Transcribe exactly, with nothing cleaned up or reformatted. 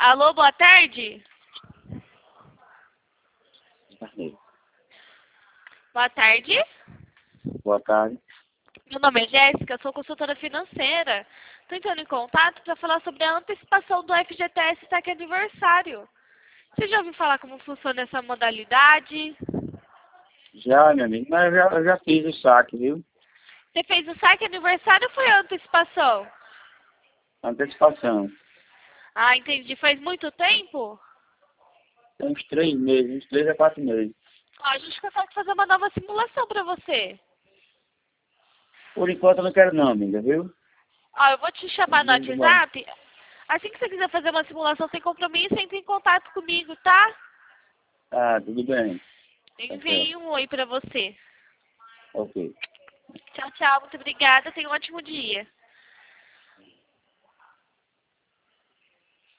Alô, boa tarde? Boa tarde. Boa tarde. Meu nome é Jéssica, sou consultora financeira. Estou entrando em contato para falar sobre a antecipação do F G T S Saque Aniversário. Você já ouviu falar como funciona essa modalidade? Já, meu amigo, mas eu já, eu já fiz o saque, viu? Você fez o saque aniversário ou foi a antecipação? Antecipação. Ah, entendi. Faz muito tempo? Tem uns três meses, uns três a quatro meses. Ó, a gente consegue fazer uma nova simulação para você. Por enquanto eu não quero não, amiga, viu? Ó, eu vou te chamar no Vamos embora. WhatsApp. Assim que você quiser fazer uma simulação sem compromisso, entre em contato comigo, tá? Ah, tudo bem. Tá Enviei certo. um oi para você. Ok. Tchau, tchau. Muito obrigada. Tenha um ótimo dia.